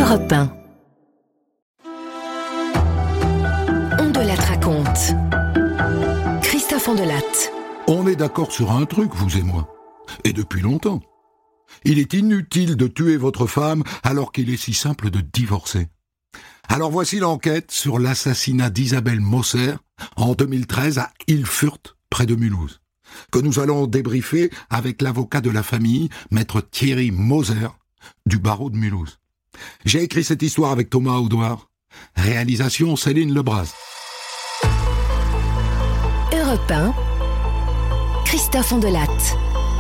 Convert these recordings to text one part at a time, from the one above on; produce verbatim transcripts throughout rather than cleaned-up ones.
Europe un. On de la raconte. Christophe Ondelatte. On est d'accord sur un truc, vous et moi. Et depuis longtemps. Il est inutile de tuer votre femme alors qu'il est si simple de divorcer. Alors voici l'enquête sur l'assassinat d'Isabelle Moser en deux mille treize à Ilfurt, près de Mulhouse, que nous allons débriefer avec l'avocat de la famille, maître Thierry Moser, du barreau de Mulhouse. J'ai écrit cette histoire avec Thomas Audouard. Réalisation Céline Lebras. Europe un. Christophe Ondelatte.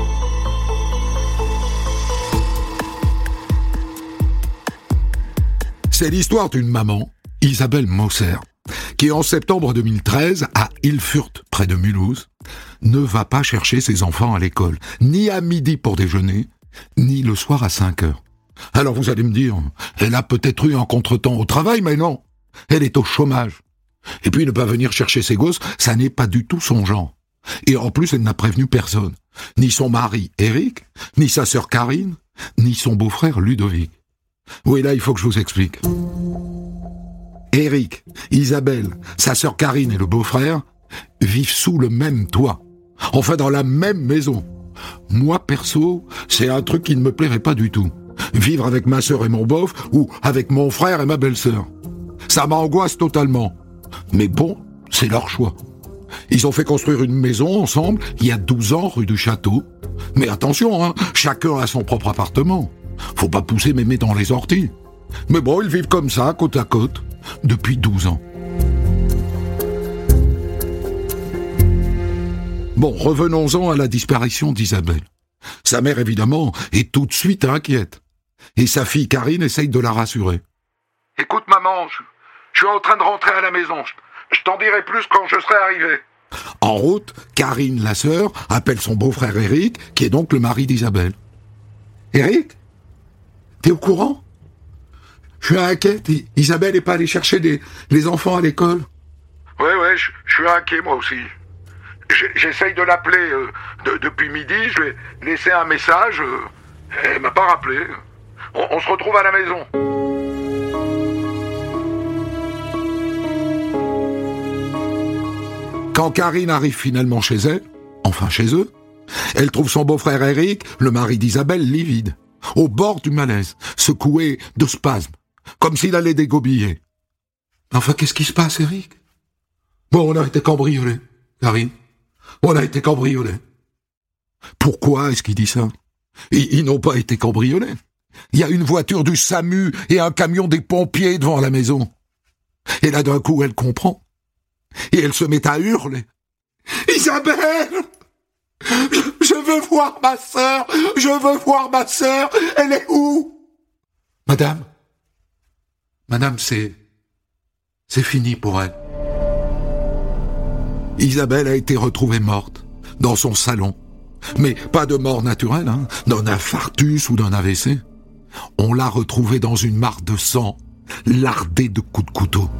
C'est l'histoire d'une maman, Isabelle Moser, qui en septembre deux mille treize, à Ilfurt, près de Mulhouse, ne va pas chercher ses enfants à l'école, ni à midi pour déjeuner, ni le soir à cinq heures. Alors vous allez me dire, elle a peut-être eu un contretemps au travail, mais non, elle est au chômage. Et puis ne pas venir chercher ses gosses, ça n'est pas du tout son genre. Et en plus, elle n'a prévenu personne, ni son mari Eric, ni sa sœur Karine, ni son beau-frère Ludovic. Oui, là, il faut que je vous explique. Eric, Isabelle, sa sœur Karine et le beau-frère vivent sous le même toit. Enfin, dans la même maison. Moi, perso, c'est un truc qui ne me plairait pas du tout. Vivre avec ma sœur et mon beauf, ou avec mon frère et ma belle-sœur. Ça m'angoisse totalement. Mais bon, c'est leur choix. Ils ont fait construire une maison ensemble, il y a douze ans, rue du Château. Mais attention, hein, chacun a son propre appartement. Faut pas pousser mémé dans les orties. Mais bon, ils vivent comme ça, côte à côte, depuis douze ans. Bon, revenons-en à la disparition d'Isabelle. Sa mère, évidemment, est tout de suite inquiète. Et sa fille Karine essaye de la rassurer. « Écoute, maman, je, je suis en train de rentrer à la maison. Je, je t'en dirai plus quand je serai arrivé. » En route, Karine, la sœur, appelle son beau-frère Eric, qui est donc le mari d'Isabelle. « Eric ? T'es au courant ? Je suis inquiète. Isabelle n'est pas allée chercher les, les enfants à l'école. »« Ouais, ouais, je, je suis inquiet moi aussi. J'essaye de l'appeler euh, de, depuis midi, je lui ai laissé un message, euh, elle m'a pas rappelé. On, on se retrouve à la maison. » Quand Karine arrive finalement chez elle, enfin chez eux, elle trouve son beau-frère Eric, le mari d'Isabelle, livide, au bord du malaise, secoué de spasmes, comme s'il allait dégobiller. Enfin, qu'est-ce qui se passe, Eric ? Bon, on a été cambriolés, Karine. On a été cambriolés. Pourquoi est-ce qu'il dit ça ? Ils, ils n'ont pas été cambriolés. Il y a une voiture du SAMU et un camion des pompiers devant la maison. Et là, d'un coup, elle comprend. Et elle se met à hurler. « Isabelle ! Je, je veux voir ma sœur ! Je veux voir ma sœur ! Elle est où ?» Madame, Madame, c'est... c'est fini pour elle. Isabelle a été retrouvée morte, dans son salon. Mais pas de mort naturelle, hein, d'un infarctus ou d'un A V C. On l'a retrouvée dans une mare de sang, lardée de coups de couteau.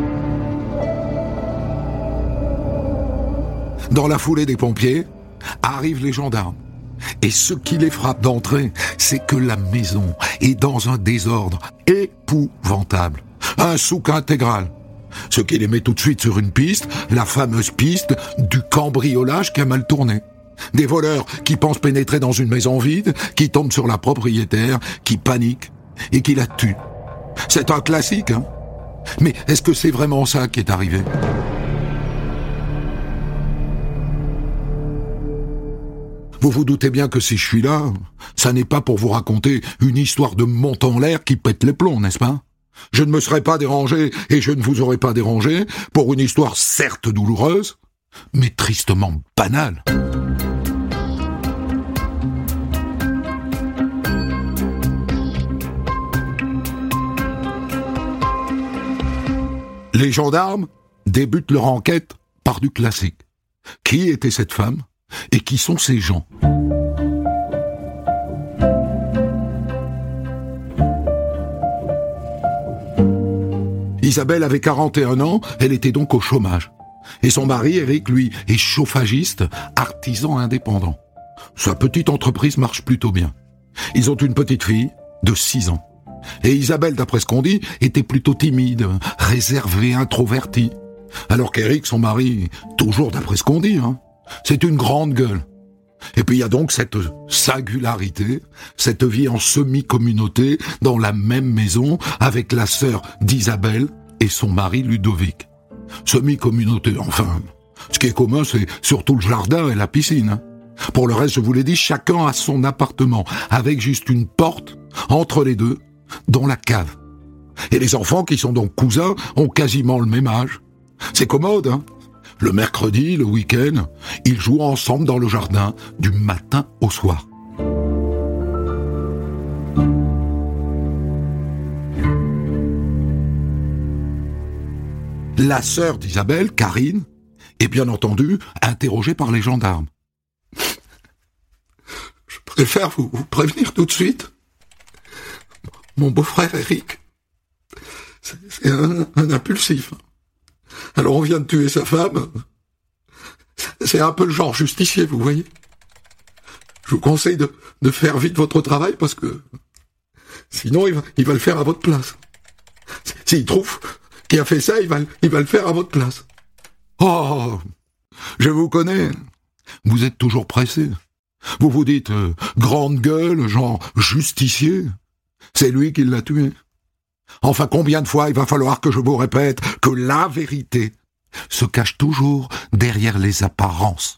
Dans la foulée des pompiers, arrivent les gendarmes. Et ce qui les frappe d'entrée, c'est que la maison est dans un désordre épouvantable. Un souk intégral. Ce qui les met tout de suite sur une piste, la fameuse piste du cambriolage qui a mal tourné. Des voleurs qui pensent pénétrer dans une maison vide, qui tombent sur la propriétaire, qui paniquent et qui la tuent. C'est un classique, hein ? Mais est-ce que c'est vraiment ça qui est arrivé ? Vous vous doutez bien que si je suis là, ça n'est pas pour vous raconter une histoire de monte en l'air qui pète les plombs, n'est-ce pas ? Je ne me serais pas dérangé et je ne vous aurais pas dérangé pour une histoire certes douloureuse, mais tristement banale. Les gendarmes débutent leur enquête par du classique. Qui était cette femme ? Et qui sont ces gens ? Isabelle avait quarante et un ans, elle était donc au chômage. Et son mari, Eric, lui, est chauffagiste, artisan indépendant. Sa petite entreprise marche plutôt bien. Ils ont une petite fille de six ans. Et Isabelle, d'après ce qu'on dit, était plutôt timide, réservée, introvertie. Alors qu'Éric, son mari, toujours d'après ce qu'on dit, hein, c'est une grande gueule. Et puis il y a donc cette singularité, cette vie en semi-communauté dans la même maison avec la sœur d'Isabelle et son mari Ludovic. Semi-communauté, enfin, ce qui est commun, c'est surtout le jardin et la piscine. Hein. Pour le reste, je vous l'ai dit, chacun a son appartement, avec juste une porte entre les deux, dans la cave. Et les enfants, qui sont donc cousins, ont quasiment le même âge. C'est commode, hein. Le mercredi, le week-end, ils jouent ensemble dans le jardin, du matin au soir. La sœur d'Isabelle, Karine, est bien entendu interrogée par les gendarmes. Je préfère vous, vous prévenir tout de suite. Mon beau-frère Éric, c'est, c'est un, un impulsif. Alors on vient de tuer sa femme. C'est un peu le genre justicier, vous voyez. Je vous conseille de, de faire vite votre travail parce que sinon il va, il va le faire à votre place. S'il trouve qui a fait ça, il va, il va le faire à votre place. Oh, je vous connais. Vous êtes toujours pressé. Vous vous dites, euh, grande gueule, genre justicier. C'est lui qui l'a tué. Enfin, combien de fois il va falloir que je vous répète que la vérité se cache toujours derrière les apparences.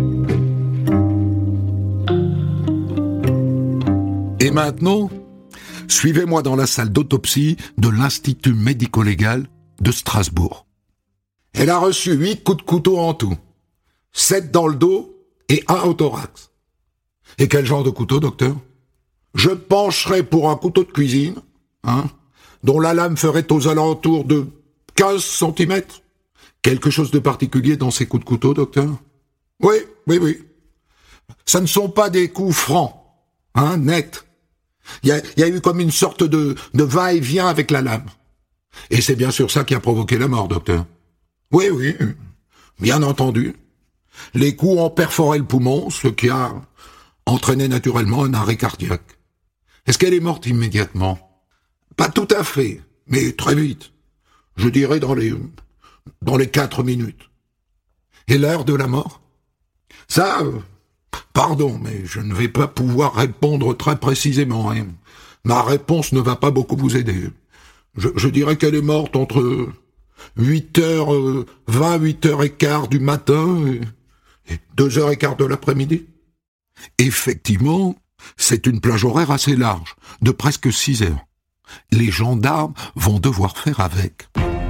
Et maintenant, suivez-moi dans la salle d'autopsie de l'Institut médico-légal de Strasbourg. Elle a reçu huit coups de couteau en tout, sept dans le dos et un au thorax. Et quel genre de couteau, docteur? Je pencherais pour un couteau de cuisine, hein, dont la lame ferait aux alentours de quinze centimètres. Quelque chose de particulier dans ces coups de couteau, docteur? Oui, oui, oui. Ça ne sont pas des coups francs, hein, nets. Il y a, y a eu comme une sorte de, de va-et-vient avec la lame. Et c'est bien sûr ça qui a provoqué la mort, docteur. Oui, oui, bien entendu. Les coups ont perforé le poumon, ce qui a entraîné naturellement un arrêt cardiaque. Est-ce qu'elle est morte immédiatement? Pas tout à fait, mais très vite. Je dirais dans les, dans les quatre minutes. Et l'heure de la mort? Ça, euh, pardon, mais je ne vais pas pouvoir répondre très précisément. Hein. Ma réponse ne va pas beaucoup vous aider. Je, je dirais qu'elle est morte entre huit heures vingt, huit heures quinze du matin et, et deux heures quinze de l'après-midi. Effectivement, c'est une plage horaire assez large, de presque six heures. Les gendarmes vont devoir faire avec.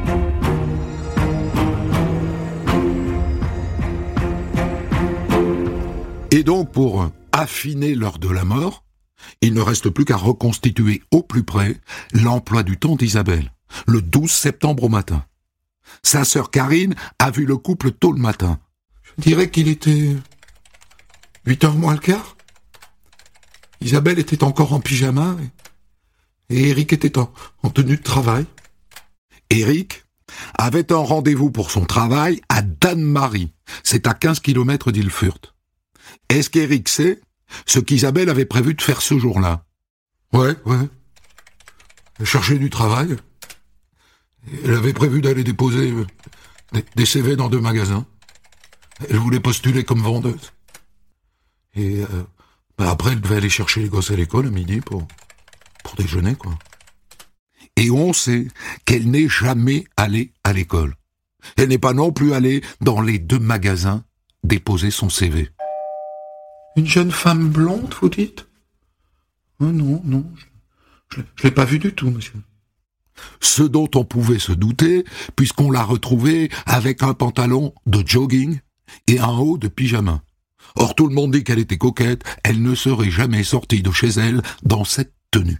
Et donc, pour affiner l'heure de la mort, il ne reste plus qu'à reconstituer au plus près l'emploi du temps d'Isabelle, le douze septembre au matin. Sa sœur Karine a vu le couple tôt le matin. Je dirais qu'il était huit heures moins le quart. Isabelle était encore en pyjama et, et Éric était en, en tenue de travail. Éric avait un rendez-vous pour son travail à Dannemarie. C'est à quinze kilomètres d'Ilfurt. Est-ce qu'Éric sait ce qu'Isabelle avait prévu de faire ce jour-là? Ouais, ouais. Elle cherchait du travail. Elle avait prévu d'aller déposer des, des C V dans deux magasins. Elle voulait postuler comme vendeuse. Et euh, bah après, elle devait aller chercher les gosses à l'école à midi pour, pour déjeuner, quoi. Et on sait qu'elle n'est jamais allée à l'école. Elle n'est pas non plus allée dans les deux magasins déposer son C V. Une jeune femme blonde, vous dites? Oh non, non, je ne l'ai pas vue du tout, monsieur. Ce dont on pouvait se douter, puisqu'on l'a retrouvée avec un pantalon de jogging et un haut de pyjama. Or, tout le monde dit qu'elle était coquette, elle ne serait jamais sortie de chez elle dans cette tenue.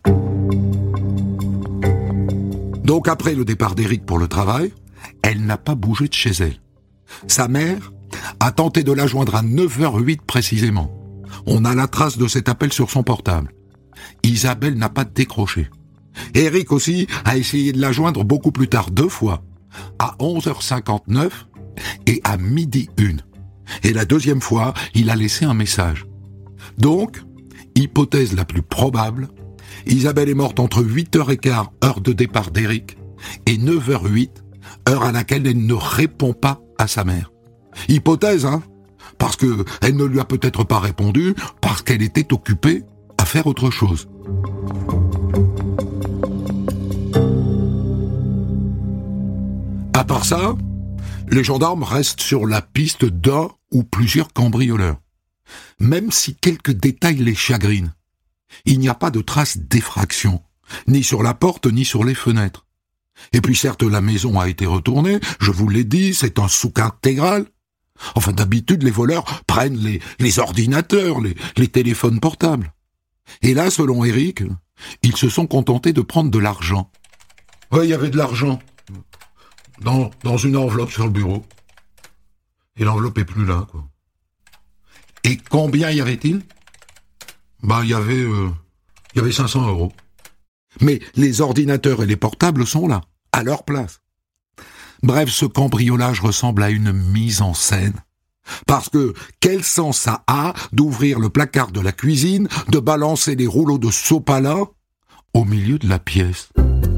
Donc, après le départ d'Éric pour le travail, elle n'a pas bougé de chez elle. Sa mère a tenté de la joindre à neuf heures huit précisément. On a la trace de cet appel sur son portable. Isabelle n'a pas décroché. Éric aussi a essayé de la joindre beaucoup plus tard, deux fois, à onze heures cinquante-neuf et à midi une. Et la deuxième fois, il a laissé un message. Donc, hypothèse la plus probable, Isabelle est morte entre huit heures quinze, heure de départ d'Éric, et neuf heures huit, heure à laquelle elle ne répond pas à sa mère. Hypothèse, hein, parce que elle ne lui a peut-être pas répondu, parce qu'elle était occupée à faire autre chose. À part ça, les gendarmes restent sur la piste d'un ou plusieurs cambrioleurs. Même si quelques détails les chagrinent, il n'y a pas de traces d'effraction, ni sur la porte, ni sur les fenêtres. Et puis certes, la maison a été retournée, je vous l'ai dit, c'est un souk intégral. Enfin, d'habitude, les voleurs prennent les, les ordinateurs, les, les téléphones portables. Et là, selon Éric, ils se sont contentés de prendre de l'argent. Ouais, il y avait de l'argent. Dans, dans une enveloppe sur le bureau. Et l'enveloppe est plus là, quoi. Et combien y avait-il ? Bah, il y avait, euh, il y avait cinq cents euros. Mais les ordinateurs et les portables sont là, à leur place. Bref, ce cambriolage ressemble à une mise en scène. Parce que, quel sens ça a d'ouvrir le placard de la cuisine, de balancer les rouleaux de sopalin au milieu de la pièce ?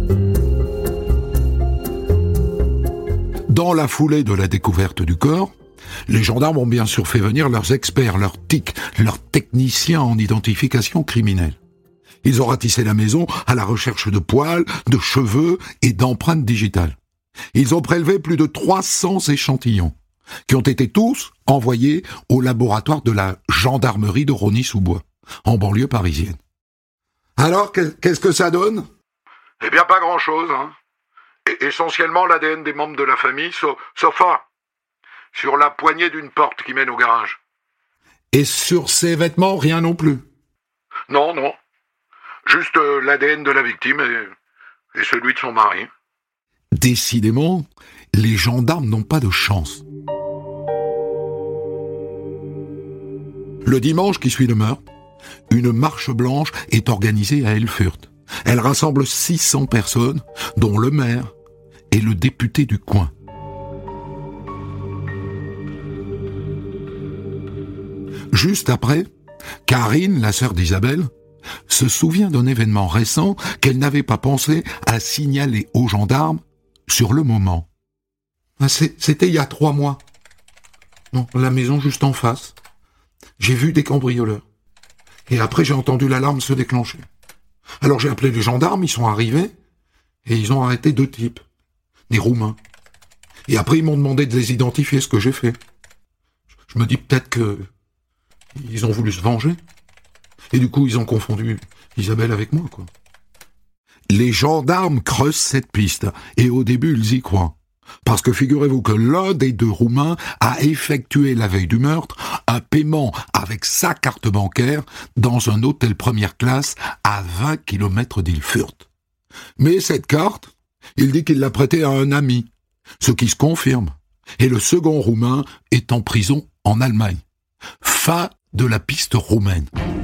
Dans la foulée de la découverte du corps, les gendarmes ont bien sûr fait venir leurs experts, leurs T I C, leurs techniciens en identification criminelle. Ils ont ratissé la maison à la recherche de poils, de cheveux et d'empreintes digitales. Ils ont prélevé plus de trois cents échantillons, qui ont été tous envoyés au laboratoire de la gendarmerie de Rosny-sous-Bois, en banlieue parisienne. Alors, qu'est-ce que ça donne ? Eh bien, pas grand-chose, hein. Et essentiellement l'A D N des membres de la famille, sauf, sauf un, sur la poignée d'une porte qui mène au garage. Et sur ses vêtements, rien non plus ? Non, non. Juste euh, l'A D N de la victime et, et celui de son mari. Décidément, les gendarmes n'ont pas de chance. Le dimanche qui suit le meurtre, une marche blanche est organisée à Erfurt. Elle rassemble six cents personnes, dont le maire et le député du coin. Juste après, Karine, la sœur d'Isabelle, se souvient d'un événement récent qu'elle n'avait pas pensé à signaler aux gendarmes sur le moment. C'était il y a trois mois. Non, la maison juste en face. J'ai vu des cambrioleurs. Et après, j'ai entendu l'alarme se déclencher. Alors j'ai appelé les gendarmes, ils sont arrivés, et ils ont arrêté deux types, des Roumains. Et après, ils m'ont demandé de les identifier, ce que j'ai fait. Je me dis peut-être que ils ont voulu se venger. Et du coup, ils ont confondu Isabelle avec moi, quoi. Les gendarmes creusent cette piste, et au début, ils y croient. Parce que figurez-vous que l'un des deux Roumains a effectué la veille du meurtre un paiement avec sa carte bancaire dans un hôtel première classe à vingt kilomètres d'Erfurt. Mais cette carte, il dit qu'il l'a prêtée à un ami, ce qui se confirme. Et le second Roumain est en prison en Allemagne. Fin de la piste roumaine.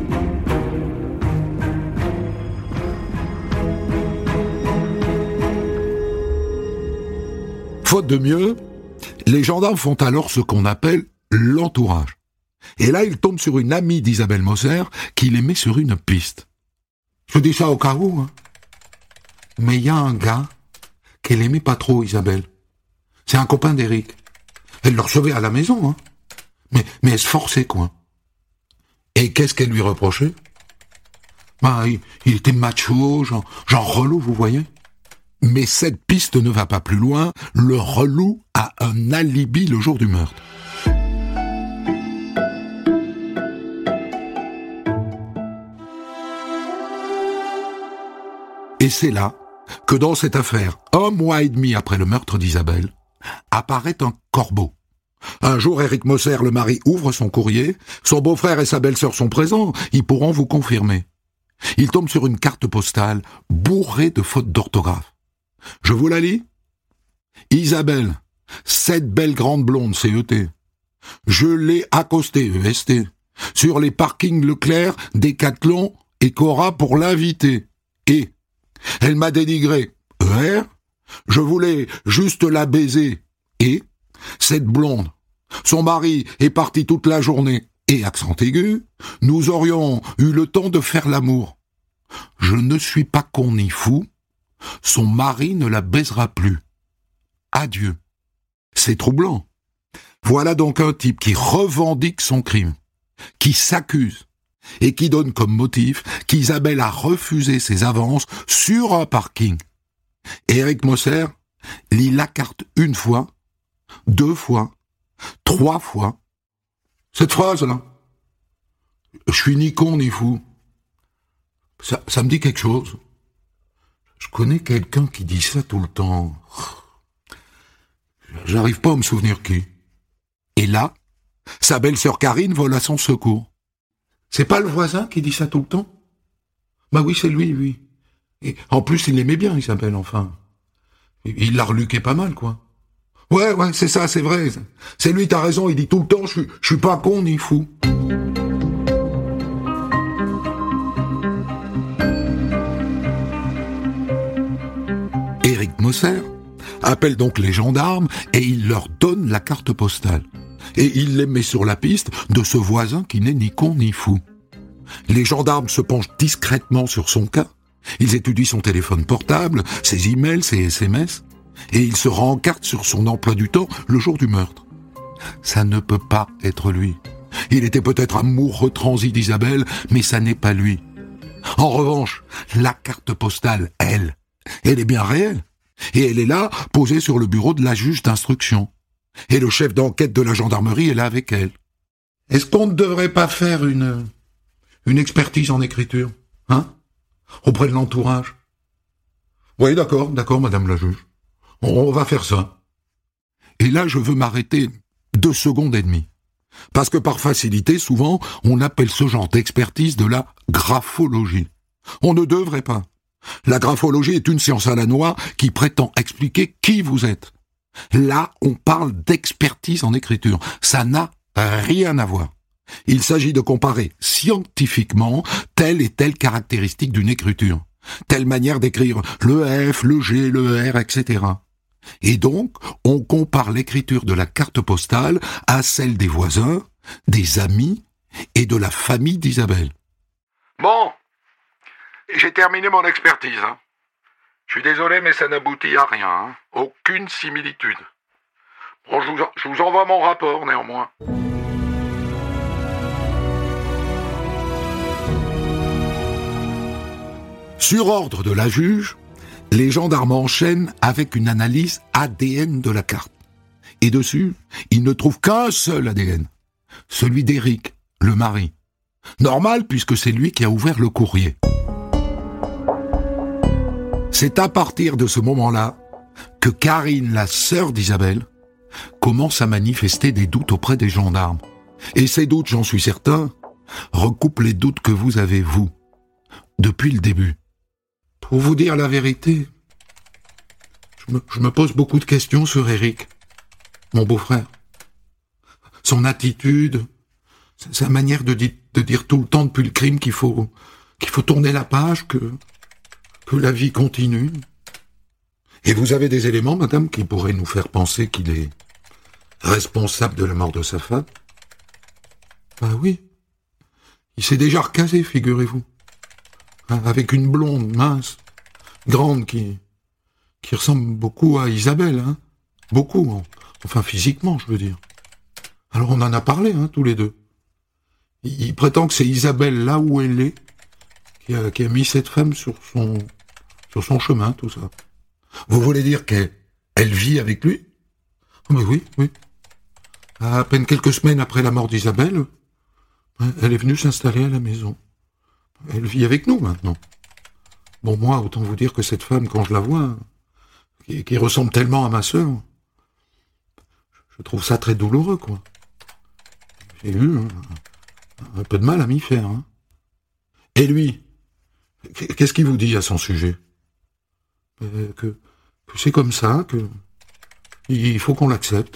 Faute de mieux, les gendarmes font alors ce qu'on appelle l'entourage. Et là, ils tombent sur une amie d'Isabelle Moser qui les met sur une piste. Je dis ça au cas où, hein. Mais il y a un gars qu'elle aimait pas trop, Isabelle. C'est un copain d'Éric. Elle le recevait à la maison, hein. Mais, mais elle se forçait, quoi. Et qu'est-ce qu'elle lui reprochait ? Bah, il, il était macho, genre, genre relou, vous voyez ? Mais cette piste ne va pas plus loin, le relou a un alibi le jour du meurtre. Et c'est là que dans cette affaire, un mois et demi après le meurtre d'Isabelle, apparaît un corbeau. Un jour, Éric Moser, le mari, ouvre son courrier, son beau-frère et sa belle-sœur sont présents, ils pourront vous confirmer. Il tombe sur une carte postale bourrée de fautes d'orthographe. Je vous la lis ? Isabelle, cette belle grande blonde, C E T. Je l'ai accostée, E S T, sur les parkings Leclerc, Décathlon et Cora pour l'inviter. Et elle m'a dénigré, E R. Je voulais juste la baiser. Et cette blonde, son mari est parti toute la journée. Et accent aigu, nous aurions eu le temps de faire l'amour. Je ne suis pas con ni fou. Son mari ne la baisera plus. Adieu. C'est troublant. Voilà donc un type qui revendique son crime, qui s'accuse et qui donne comme motif qu'Isabelle a refusé ses avances sur un parking. Éric Moser lit la carte une fois, deux fois, trois fois. Cette phrase-là, je suis ni con ni fou, ça, ça me dit quelque chose. Je connais quelqu'un qui dit ça tout le temps. J'arrive pas à me souvenir qui. Et là, sa belle-sœur Karine vole à son secours. C'est pas le voisin qui dit ça tout le temps? Bah oui, c'est lui, oui. Et en plus, il l'aimait bien, Isabelle, enfin. Il l'a reluqué pas mal, quoi. Ouais, ouais, c'est ça, c'est vrai. C'est lui, t'as raison, il dit tout le temps, je je suis pas con ni fou. Éric Moser appelle donc les gendarmes et il leur donne la carte postale. Et il les met sur la piste de ce voisin qui n'est ni con ni fou. Les gendarmes se penchent discrètement sur son cas. Ils étudient son téléphone portable, ses emails, ses S M S, et ils se rencartent sur son emploi du temps le jour du meurtre. Ça ne peut pas être lui. Il était peut-être amoureux transi d'Isabelle, mais ça n'est pas lui. En revanche, la carte postale, elle, elle est bien réelle. Et elle est là, posée sur le bureau de la juge d'instruction. Et le chef d'enquête de la gendarmerie est là avec elle. Est-ce qu'on ne devrait pas faire une, une expertise en écriture, hein, auprès de l'entourage? Oui, d'accord, d'accord, madame la juge. On va faire ça. Et là, je veux m'arrêter deux secondes et demie. Parce que par facilité, souvent, on appelle ce genre d'expertise de la graphologie. On ne devrait pas. La graphologie est une science à la noix qui prétend expliquer qui vous êtes. Là, on parle d'expertise en écriture. Ça n'a rien à voir. Il s'agit de comparer scientifiquement telle et telle caractéristique d'une écriture, telle manière d'écrire le F, le G, le R, et cetera. Et donc, on compare l'écriture de la carte postale à celle des voisins, des amis et de la famille d'Isabelle. Bon, j'ai terminé mon expertise, hein. Je suis désolé, mais ça n'aboutit à rien, hein. Aucune similitude. Bon, je vous, en, je vous envoie mon rapport, néanmoins. Sur ordre de la juge, les gendarmes enchaînent avec une analyse A D N de la carte. Et dessus, ils ne trouvent qu'un seul A D N. Celui d'Éric, le mari. Normal, puisque c'est lui qui a ouvert le courrier. C'est à partir de ce moment-là que Karine, la sœur d'Isabelle, commence à manifester des doutes auprès des gendarmes. Et ces doutes, j'en suis certain, recoupent les doutes que vous avez, vous, depuis le début. Pour vous dire la vérité, je me, je me pose beaucoup de questions sur Éric, mon beau-frère. Son attitude, sa manière de, di- de dire tout le temps depuis le crime qu'il faut, qu'il faut tourner la page, que... que la vie continue. Et vous avez des éléments, madame, qui pourraient nous faire penser qu'il est responsable de la mort de sa femme? Ah oui. Il s'est déjà recasé, figurez-vous. Avec une blonde, mince, grande, qui, qui ressemble beaucoup à Isabelle, hein. Beaucoup, enfin physiquement, je veux dire. Alors on en a parlé, hein, tous les deux. Il, il prétend que c'est Isabelle, là où elle est, Qui a, qui a mis cette femme sur son sur son chemin, tout ça. Vous voulez dire qu'elle elle vit avec lui? Oh, mais oui, oui. À peine quelques semaines après la mort d'Isabelle, elle est venue s'installer à la maison. Elle vit avec nous maintenant. Bon, moi, autant vous dire que cette femme, quand je la vois, qui, qui ressemble tellement à ma sœur, je trouve ça très douloureux, quoi. J'ai eu un, un peu de mal à m'y faire, hein. Et lui, qu'est-ce qu'il vous dit à son sujet? euh, que, que c'est comme ça, que il faut qu'on l'accepte.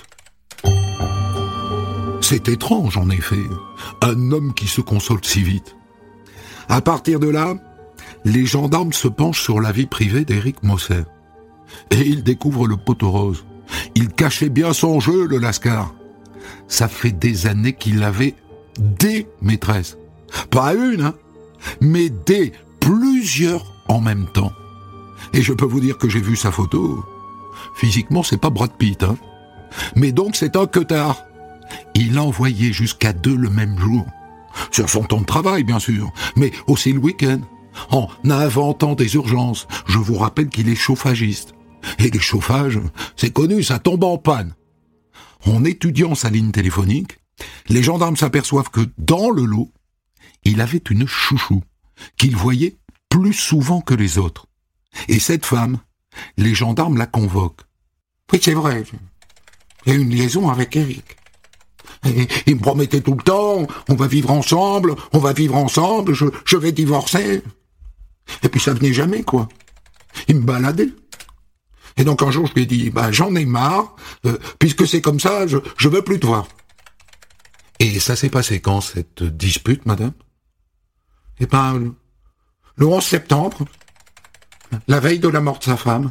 C'est étrange, en effet, un homme qui se console si vite. À partir de là, les gendarmes se penchent sur la vie privée d'Éric Moser. Et ils découvrent le poteau rose. Il cachait bien son jeu, le lascar. Ça fait des années qu'il avait des maîtresses. Pas une, hein, mais des plusieurs en même temps. Et je peux vous dire que j'ai vu sa photo. Physiquement, c'est pas Brad Pitt, hein. Mais donc c'est un queutard. Il envoyait jusqu'à deux le même jour. Sur son temps de travail, bien sûr, mais aussi le week-end. En inventant des urgences. Je vous rappelle qu'il est chauffagiste. Et les chauffages, c'est connu, ça tombe en panne. En étudiant sa ligne téléphonique, les gendarmes s'aperçoivent que dans le lot, il avait une chouchou qu'il voyait plus souvent que les autres. Et cette femme, les gendarmes la convoquent. Oui, c'est vrai. J'ai une liaison avec Eric. Et il me promettait tout le temps, on va vivre ensemble, on va vivre ensemble, je, je vais divorcer. Et puis ça venait jamais, quoi. Il me baladait. Et donc un jour, je lui ai dit, bah, j'en ai marre, euh, puisque c'est comme ça, je, je veux plus te voir. Et ça s'est passé quand, cette dispute, madame? Eh ben, le, le onze septembre, la veille de la mort de sa femme.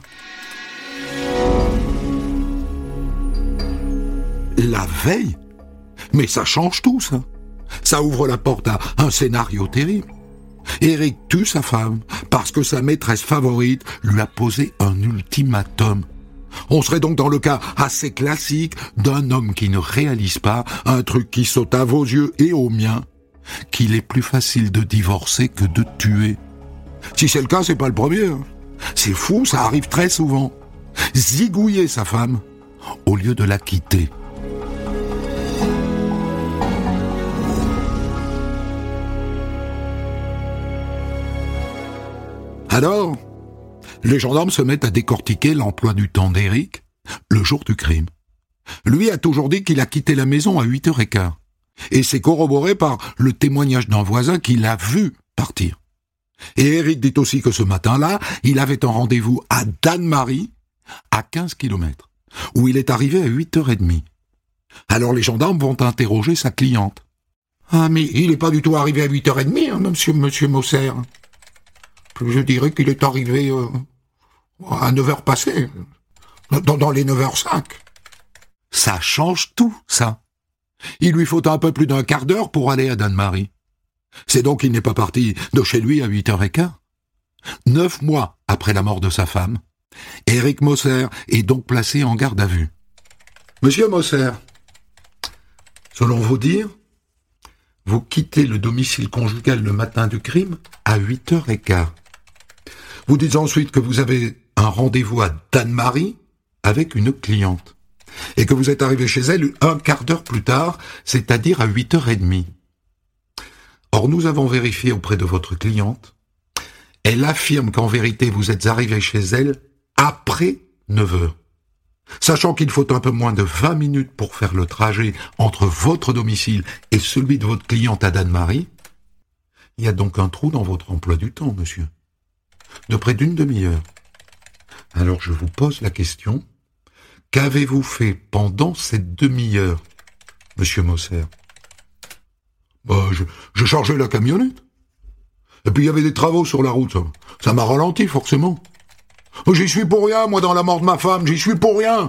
La veille? Mais ça change tout, ça. Ça ouvre la porte à un scénario terrible. Eric tue sa femme parce que sa maîtresse favorite lui a posé un ultimatum. On serait donc dans le cas assez classique d'un homme qui ne réalise pas un truc qui saute à vos yeux et aux miens, qu'il est plus facile de divorcer que de tuer. Si c'est le cas, c'est pas le premier. Hein. C'est fou, ça arrive très souvent. Zigouiller sa femme au lieu de la quitter. Alors, les gendarmes se mettent à décortiquer l'emploi du temps d'Eric le jour du crime. Lui a toujours dit qu'il a quitté la maison à huit heures quinze. Et c'est corroboré par le témoignage d'un voisin qui l'a vu partir. Et Eric dit aussi que ce matin-là, il avait un rendez-vous à Danemarie, à quinze kilomètres, où il est arrivé à huit heures trente. Alors les gendarmes vont interroger sa cliente. « Ah, mais il n'est pas du tout arrivé à huit heures trente, hein, monsieur, monsieur Moser. Je dirais qu'il est arrivé euh, à neuf heures passées, dans, dans les neuf heures cinq. Ça change tout, ça. Il lui faut un peu plus d'un quart d'heure pour aller à Danemarie. C'est donc qu'il n'est pas parti de chez lui à huit heures quinze. Neuf mois après la mort de sa femme, Eric Moser est donc placé en garde à vue. Monsieur Moser, selon vos dires, vous quittez le domicile conjugal le matin du crime à huit heures quinze. Vous dites ensuite que vous avez un rendez-vous à Danemarie avec une cliente et que vous êtes arrivé chez elle un quart d'heure plus tard, c'est-à-dire à huit heures trente. Or, nous avons vérifié auprès de votre cliente. Elle affirme qu'en vérité, vous êtes arrivé chez elle après neuf heures. Sachant qu'il faut un peu moins de vingt minutes pour faire le trajet entre votre domicile et celui de votre cliente à Danemarie, il y a donc un trou dans votre emploi du temps, monsieur, de près d'une demi-heure. Alors je vous pose la question, qu'avez-vous fait pendant cette demi-heure, monsieur Moser? Bah, je, je chargeais la camionnette. Et puis il y avait des travaux sur la route, ça, ça m'a ralenti forcément. J'y suis pour rien, moi, dans la mort de ma femme, j'y suis pour rien.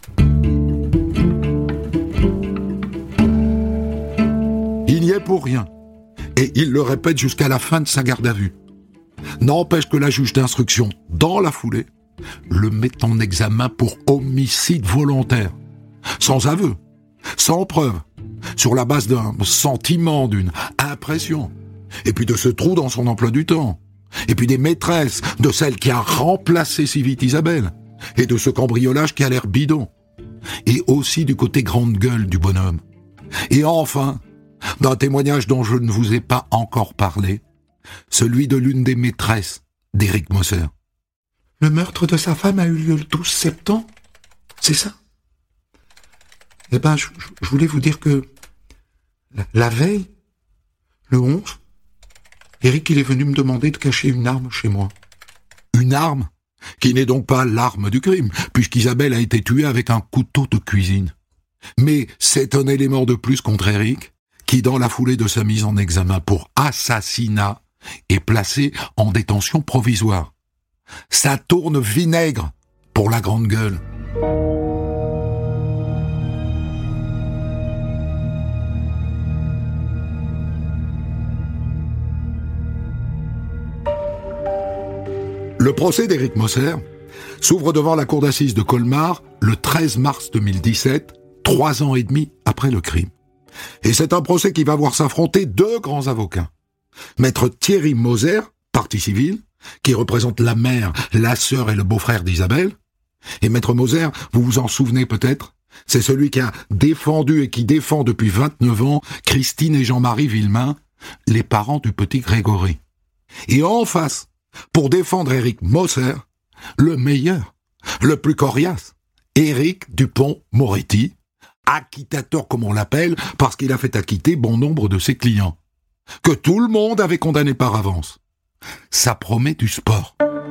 Il y est pour rien. Et il le répète jusqu'à la fin de sa garde à vue. N'empêche que la juge d'instruction, dans la foulée, le met en examen pour homicide volontaire. Sans aveu, sans preuve, sur la base d'un sentiment, d'une impression, et puis de ce trou dans son emploi du temps. Et puis des maîtresses, de celle qui a remplacé si vite Isabelle, et de ce cambriolage qui a l'air bidon, et aussi du côté grande gueule du bonhomme. Et enfin, d'un témoignage dont je ne vous ai pas encore parlé, celui de l'une des maîtresses d'Eric Moser. Le meurtre de sa femme a eu lieu le douze septembre, c'est ça? Eh ben, je, je voulais vous dire que la, la veille, le onze, Eric, il est venu me demander de cacher une arme chez moi. Une arme qui n'est donc pas l'arme du crime, puisqu'Isabelle a été tuée avec un couteau de cuisine. Mais c'est un élément de plus contre Eric, qui, dans la foulée de sa mise en examen pour assassinat, est placé en détention provisoire. Ça tourne vinaigre pour la grande gueule. Le procès d'Éric Moser s'ouvre devant la cour d'assises de Colmar le treize mars deux mille dix-sept, trois ans et demi après le crime. Et c'est un procès qui va voir s'affronter deux grands avocats. Maître Thierry Moser, partie civile, qui représente la mère, la sœur et le beau-frère d'Isabelle. Et Maître Moser, vous vous en souvenez peut-être, c'est celui qui a défendu et qui défend depuis vingt-neuf ans Christine et Jean-Marie Villemain, les parents du petit Grégory. Et en face, pour défendre Éric Moser, le meilleur, le plus coriace, Éric Dupond-Moretti, acquittateur comme on l'appelle, parce qu'il a fait acquitter bon nombre de ses clients, que tout le monde avait condamné par avance. Ça promet du sport.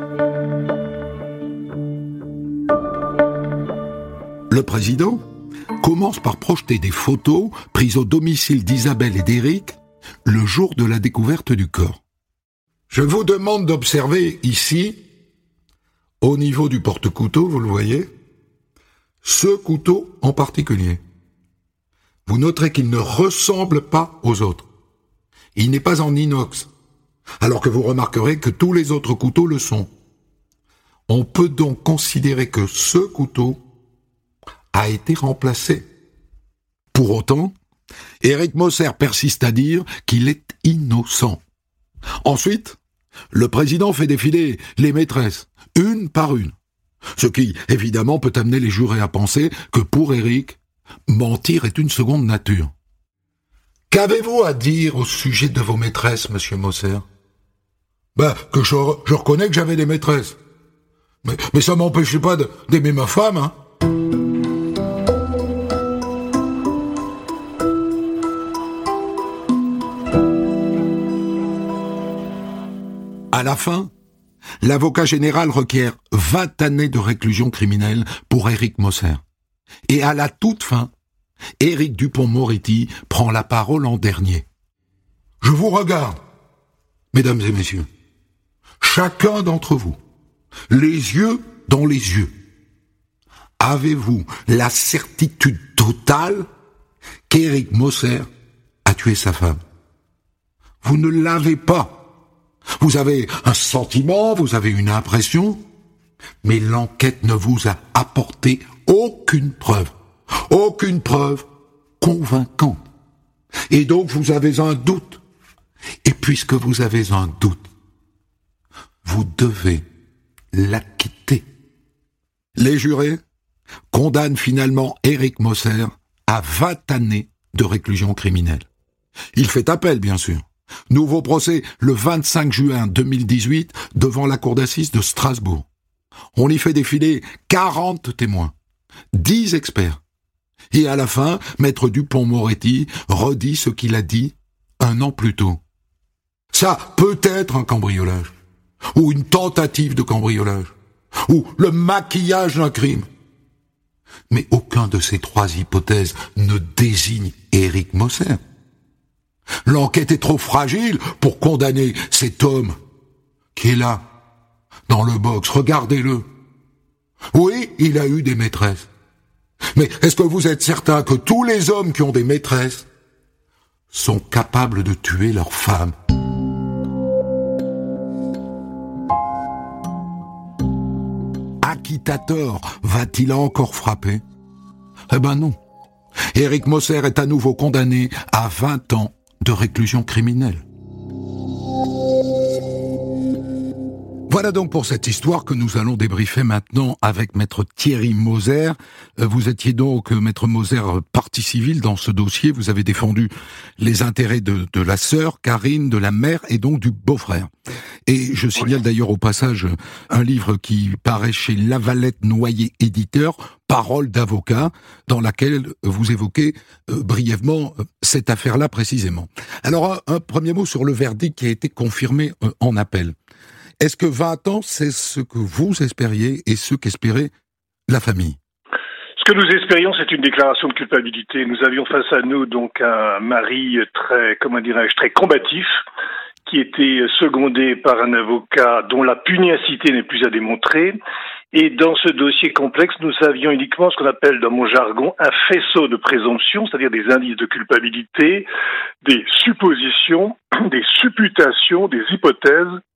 Le président commence par projeter des photos prises au domicile d'Isabelle et d'Éric le jour de la découverte du corps. Je vous demande d'observer ici, au niveau du porte-couteau, vous le voyez, ce couteau en particulier. Vous noterez qu'il ne ressemble pas aux autres. Il n'est pas en inox, alors que vous remarquerez que tous les autres couteaux le sont. On peut donc considérer que ce couteau a été remplacé. Pour autant, Éric Moser persiste à dire qu'il est innocent. Ensuite, le président fait défiler les maîtresses, une par une. Ce qui, évidemment, peut amener les jurés à penser que pour Éric, mentir est une seconde nature. Qu'avez-vous à dire au sujet de vos maîtresses, monsieur Moser? Ben, que je, je reconnais que j'avais des maîtresses. Mais, mais ça m'empêchait pas de, d'aimer ma femme, hein. À la fin, l'avocat général requiert vingt années de réclusion criminelle pour Éric Moser. Et à la toute fin, Éric Dupond-Moretti prend la parole en dernier. Je vous regarde, mesdames et messieurs, chacun d'entre vous, les yeux dans les yeux. Avez-vous la certitude totale qu'Éric Moser a tué sa femme? Vous ne l'avez pas. Vous avez un sentiment, vous avez une impression, mais l'enquête ne vous a apporté aucune preuve, aucune preuve convaincante. Et donc vous avez un doute. Et puisque vous avez un doute, vous devez l'acquitter. Les jurés condamnent finalement Éric Moser à vingt années de réclusion criminelle. Il fait appel, bien sûr. Nouveau procès le vingt-cinq juin deux mille dix-huit devant la cour d'assises de Strasbourg. On y fait défiler quarante témoins, dix experts. Et à la fin, Maître Dupond-Moretti redit ce qu'il a dit un an plus tôt. Ça peut être un cambriolage, ou une tentative de cambriolage, ou le maquillage d'un crime. Mais aucun de ces trois hypothèses ne désigne Éric Moser. L'enquête est trop fragile pour condamner cet homme qui est là, dans le box. Regardez-le. Oui, il a eu des maîtresses. Mais est-ce que vous êtes certain que tous les hommes qui ont des maîtresses sont capables de tuer leurs femmes? Acquittateur va-t-il encore frapper? Eh ben non. Éric Moser est à nouveau condamné à vingt ans de réclusion criminelle. Voilà donc pour cette histoire que nous allons débriefer maintenant avec Maître Thierry Moser. Vous étiez donc, Maître Moser, partie civile dans ce dossier. Vous avez défendu les intérêts de, de la sœur, Karine, de la mère et donc du beau-frère. Et je signale d'ailleurs au passage un livre qui paraît chez Lavalette Noyer éditeur, Parole d'avocat, dans laquelle vous évoquez euh, brièvement euh, cette affaire-là précisément. Alors un, un premier mot sur le verdict qui a été confirmé euh, en appel. Est-ce que vingt ans, c'est ce que vous espériez et ce qu'espérait la famille? Ce que nous espérions, c'est une déclaration de culpabilité. Nous avions face à nous donc un mari très, comment dirais-je, très combatif, qui était secondé par un avocat dont la pugnacité n'est plus à démontrer. Et dans ce dossier complexe, nous avions uniquement ce qu'on appelle dans mon jargon un faisceau de présomption, c'est-à-dire des indices de culpabilité, des suppositions, des supputations, des hypothèses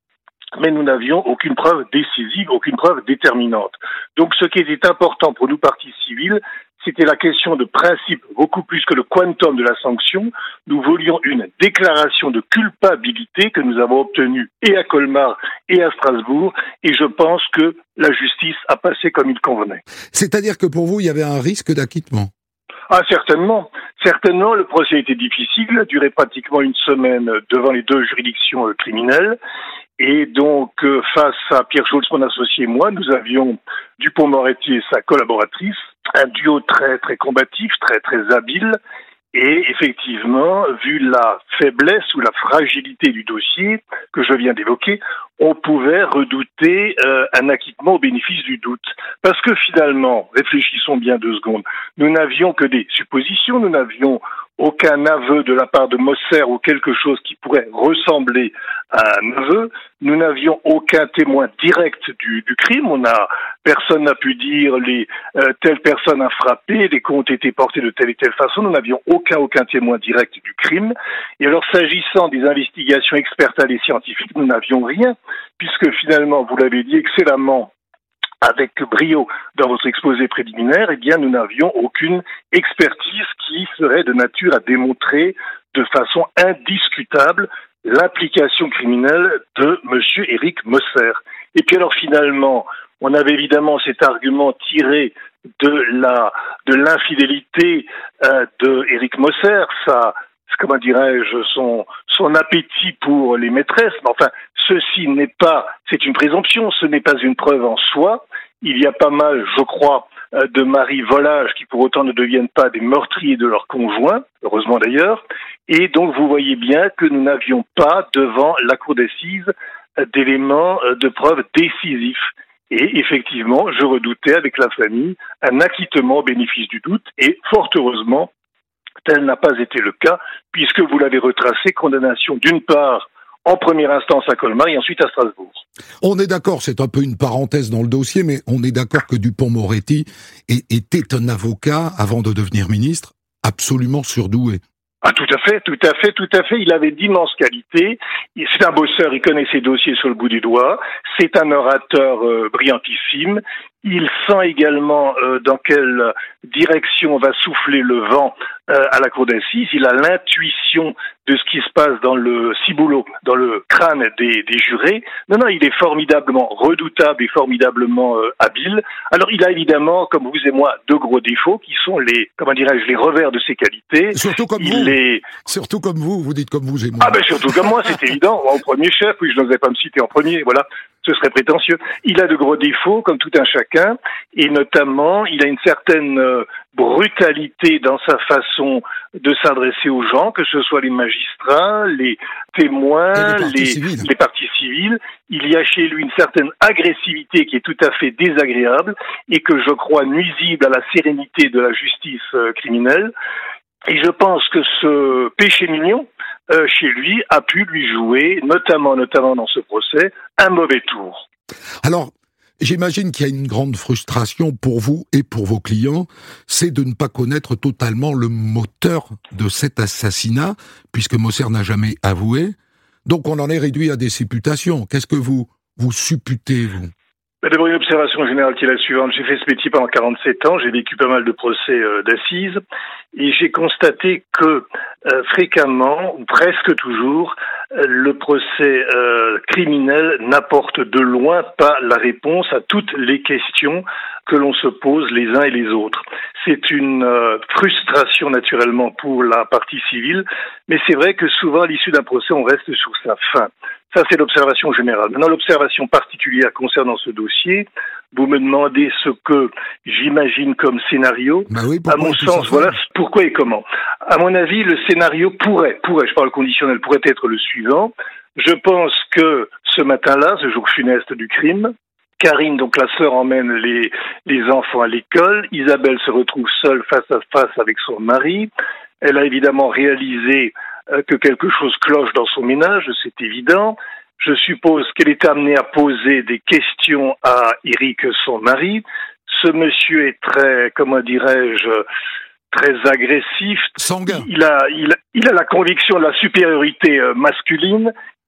mais nous n'avions aucune preuve décisive, aucune preuve déterminante. Donc ce qui était important pour nous, partie civile, c'était la question de principe, beaucoup plus que le quantum de la sanction. Nous voulions une déclaration de culpabilité que nous avons obtenue et à Colmar et à Strasbourg, et je pense que la justice a passé comme il convenait. C'est-à-dire que pour vous, il y avait un risque d'acquittement ? Ah, certainement. Certainement, le procès était difficile, a duré pratiquement une semaine devant les deux juridictions euh, criminelles. Et donc, euh, face à Pierre Schulz, mon associé et moi, nous avions Dupond-Moretti et sa collaboratrice, un duo très, très combatif, très, très habile. Et effectivement, vu la faiblesse ou la fragilité du dossier que je viens d'évoquer, on pouvait redouter euh, un acquittement au bénéfice du doute. Parce que finalement, réfléchissons bien deux secondes, nous n'avions que des suppositions, nous n'avions aucun aveu de la part de Mosser ou quelque chose qui pourrait ressembler à un aveu. Nous n'avions aucun témoin direct du, du crime. On a, personne n'a pu dire les euh, telle personne a frappé, les coups ont été portés de telle et telle façon. Nous n'avions aucun aucun témoin direct du crime. Et alors, s'agissant des investigations expertales et scientifiques, nous n'avions rien, puisque finalement, vous l'avez dit excellemment, avec brio dans votre exposé préliminaire, eh bien, nous n'avions aucune expertise qui serait de nature à démontrer de façon indiscutable l'implication criminelle de monsieur Éric Mosser. Et puis alors, finalement, on avait évidemment cet argument tiré de la, de l'infidélité euh, de Éric Mosser, ça, comment dirais-je, son, son appétit pour les maîtresses. Mais enfin, ceci n'est pas, c'est une présomption, ce n'est pas une preuve en soi. Il y a pas mal, je crois, de maris volages qui pour autant ne deviennent pas des meurtriers de leurs conjoints, heureusement d'ailleurs. Et donc vous voyez bien que nous n'avions pas devant la cour d'assises d'éléments de preuve décisifs. Et effectivement, je redoutais avec la famille un acquittement au bénéfice du doute et fort heureusement, tel n'a pas été le cas, puisque vous l'avez retracé, condamnation d'une part en première instance à Colmar et ensuite à Strasbourg. On est d'accord, c'est un peu une parenthèse dans le dossier, mais on est d'accord que Dupond-Moretti était un avocat, avant de devenir ministre, absolument surdoué. Ah, tout à fait, tout à fait, tout à fait. Il avait d'immenses qualités. C'est un bosseur, il connaît ses dossiers sur le bout du doigt. C'est un orateur euh, brillantissime. Il sent également euh, dans quelle direction va souffler le vent euh, à la cour d'assises. Il a l'intuition de ce qui se passe dans le ciboulot, dans le crâne des, des jurés. Non, non, il est formidablement redoutable et formidablement euh, habile. Alors, il a évidemment, comme vous et moi, deux gros défauts qui sont les, comment dirais-je, les revers de ses qualités. Surtout comme il vous. Est... Surtout comme vous, vous dites comme vous et moi. Ah ben surtout comme moi, c'est évident. Moi, au premier chef, oui, je n'osais pas me citer en premier, voilà. Ce serait prétentieux. Il a de gros défauts, comme tout un chacun, et notamment, il a une certaine euh, brutalité dans sa façon de s'adresser aux gens, que ce soit les magistrats, les témoins, les parties, les, civiles. les parties civiles. Il y a chez lui une certaine agressivité qui est tout à fait désagréable et que je crois nuisible à la sérénité de la justice euh, criminelle. Et je pense que ce péché mignon, euh, chez lui, a pu lui jouer, notamment, notamment dans ce procès, un mauvais tour. Alors, j'imagine qu'il y a une grande frustration pour vous et pour vos clients, c'est de ne pas connaître totalement le moteur de cet assassinat, puisque Mosser n'a jamais avoué. Donc on en est réduit à des supputations. Qu'est-ce que vous, vous supputez, vous ? D'abord, une observation générale qui est la suivante. J'ai fait ce métier pendant quarante-sept ans, j'ai vécu pas mal de procès euh, d'assises, et j'ai constaté que euh, fréquemment, ou presque toujours, euh, le procès euh, criminel n'apporte de loin pas la réponse à toutes les questions que l'on se pose les uns et les autres. C'est une euh, frustration naturellement pour la partie civile, mais c'est vrai que souvent, à l'issue d'un procès, on reste sur sa faim. Ça, c'est l'observation générale. Maintenant, l'observation particulière concernant ce dossier, vous me demandez ce que j'imagine comme scénario. Bah oui, à mon sens, voilà pourquoi et comment. À mon avis, le scénario pourrait, pourrait, je parle conditionnel, pourrait être le suivant. Je pense que ce matin-là, ce jour funeste du crime, Karine, donc la sœur, emmène les, les enfants à l'école. Isabelle se retrouve seule face à face avec son mari. Elle a évidemment réalisé euh, que quelque chose cloche dans son ménage, c'est évident. Je suppose qu'elle est amenée à poser des questions à Éric, son mari. Ce monsieur est très, comment dirais-je, très agressif. Sanguin. Il a, il, il a la conviction de la supériorité euh, masculine.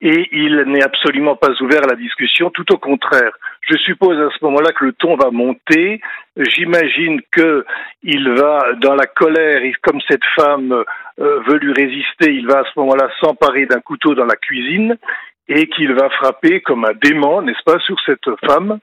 et il n'est absolument pas ouvert à la discussion, tout au contraire. Je suppose à ce moment-là que le ton va monter. J'imagine que il va, dans la colère, et comme cette femme euh, veut lui résister, il va à ce moment-là s'emparer d'un couteau dans la cuisine et qu'il va frapper comme un dément, n'est-ce pas, sur cette femme.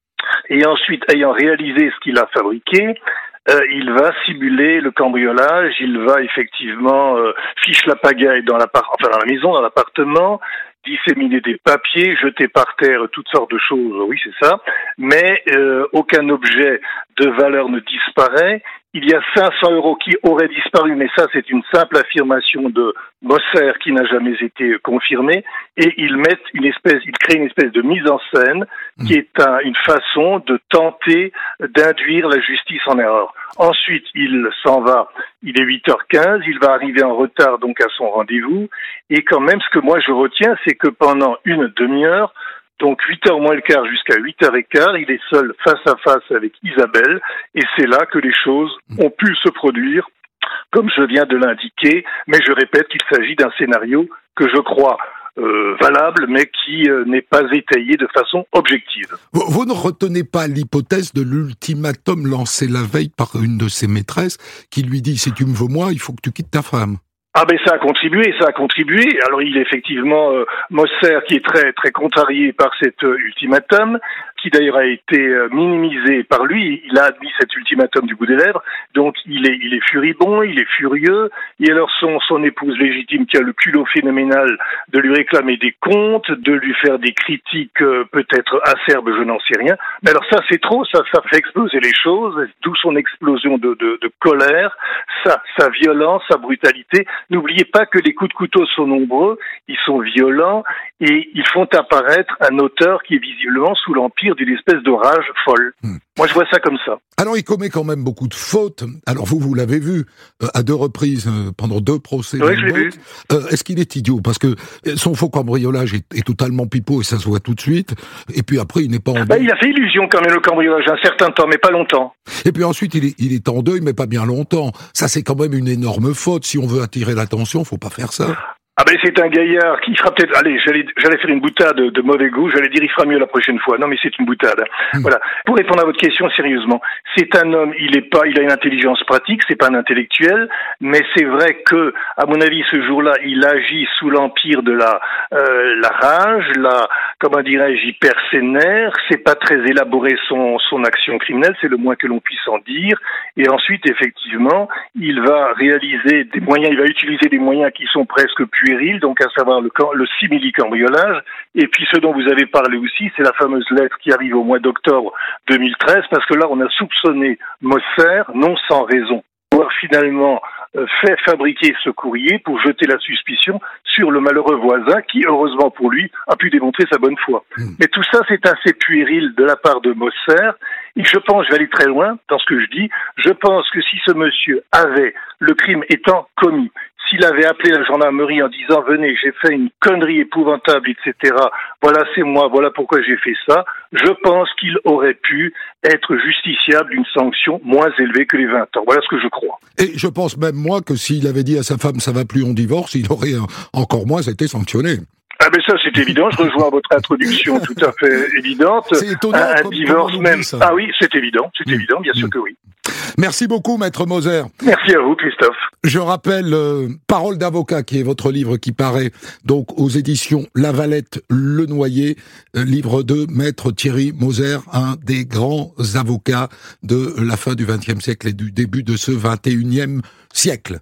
Et ensuite, ayant réalisé ce qu'il a fabriqué, euh, il va simuler le cambriolage, il va effectivement euh, fiche la pagaille dans, enfin, dans la maison, dans l'appartement, disséminer des papiers, jeter par terre toutes sortes de choses, oui c'est ça, mais euh, aucun objet de valeur ne disparaît. Il y a cinq cents euros qui auraient disparu, mais ça c'est une simple affirmation de Moser qui n'a jamais été confirmée, et ils mettent une espèce, ils créent une espèce de mise en scène qui est un, une façon de tenter d'induire la justice en erreur. Ensuite, il s'en va, il est huit heures quinze, il va arriver en retard donc à son rendez-vous, et quand même ce que moi je retiens, c'est que pendant une demi-heure, donc huit heures moins le quart jusqu'à huit heures quinze, il est seul face à face avec Isabelle, et c'est là que les choses ont pu se produire, comme je viens de l'indiquer, mais je répète qu'il s'agit d'un scénario que je crois euh, valable, mais qui euh, n'est pas étayé de façon objective. Vous, vous ne retenez pas l'hypothèse de l'ultimatum lancé la veille par une de ses maîtresses, qui lui dit « si tu me veux moi, il faut que tu quittes ta femme ». Ah ben ça a contribué, ça a contribué. Alors il est effectivement euh, Moser qui est très très contrarié par cet euh, ultimatum, qui d'ailleurs a été euh, minimisé par lui. Il a admis cet ultimatum du bout des lèvres, donc il est il est furibond, il est furieux. Et alors son son épouse légitime qui a le culot phénoménal de lui réclamer des comptes, de lui faire des critiques euh, peut-être acerbes, je n'en sais rien. Mais alors ça c'est trop, ça ça fait exploser les choses, d'où son explosion de de, de colère, sa sa violence, sa brutalité. N'oubliez pas que les coups de couteau sont nombreux, ils sont violents et ils font apparaître un auteur qui est visiblement sous l'empire d'une espèce de rage folle. Mmh. Moi, je vois ça comme ça. Alors, il commet quand même beaucoup de fautes. Alors, vous, vous l'avez vu euh, à deux reprises euh, pendant deux procès. Oui, je l'ai vu. Euh, est-ce qu'il est idiot? Parce que son faux cambriolage est, est totalement pipeau et ça se voit tout de suite. Et puis après, il n'est pas en deuil. Bah, il a fait illusion quand même, le cambriolage, un certain temps, mais pas longtemps. Et puis ensuite, il est, il est en deuil, mais pas bien longtemps. Ça, c'est quand même une énorme faute. Si on veut attirer l'attention, faut pas faire ça. Ah ben c'est un gaillard qui fera peut-être, allez, j'allais, j'allais faire une boutade de mauvais goût, j'allais dire il fera mieux la prochaine fois. Non mais c'est une boutade. Mmh. Voilà. Pour répondre à votre question sérieusement, c'est un homme, il est pas, il a une intelligence pratique, c'est pas un intellectuel, mais c'est vrai que, à mon avis, ce jour-là, il agit sous l'empire de la, euh, la rage, la, comment dirais-je, il perd ses nerfs, c'est pas très élaboré son, son action criminelle, c'est le moins que l'on puisse en dire. Et ensuite, effectivement, il va réaliser des moyens, il va utiliser des moyens qui sont presque puérils, donc à savoir le, le simili-cambriolage. Et puis ce dont vous avez parlé aussi, c'est la fameuse lettre qui arrive au mois d'octobre deux mille treize, parce que là, on a soupçonné Moser, non sans raison, d'avoir finalement euh, fait fabriquer ce courrier pour jeter la suspicion sur le malheureux voisin qui, heureusement pour lui, a pu démontrer sa bonne foi. Mmh. Mais tout ça, c'est assez puéril de la part de Moser. Et je pense, je vais aller très loin dans ce que je dis, je pense que si ce monsieur avait, le crime étant commis, s'il avait appelé la gendarmerie en disant « Venez, j'ai fait une connerie épouvantable, et cetera. Voilà, c'est moi, voilà pourquoi j'ai fait ça », je pense qu'il aurait pu être justiciable d'une sanction moins élevée que les vingt ans. Voilà ce que je crois. Et je pense même, moi, que s'il avait dit à sa femme « ça va plus, on divorce », il aurait euh, encore moins été sanctionné. Ah ben ça c'est évident, je rejoins votre introduction tout à fait évidente. C'est étonnant, un, un comme, divorce comme même. Ça. Ah oui, c'est évident, c'est mmh. évident, bien sûr mmh. que oui. Merci beaucoup, Maître Moser. Merci à vous, Christophe. Je rappelle euh, Parole d'avocat, qui est votre livre qui paraît donc aux éditions La Valette Le Noyer, euh, livre de Maître Thierry Moser, un des grands avocats de la fin du vingtième siècle et du début de ce vingt et unième siècle.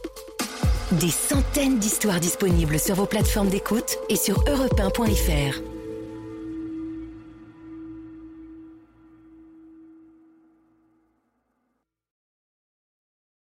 Des centaines d'histoires disponibles sur vos plateformes d'écoute et sur europe un point f r.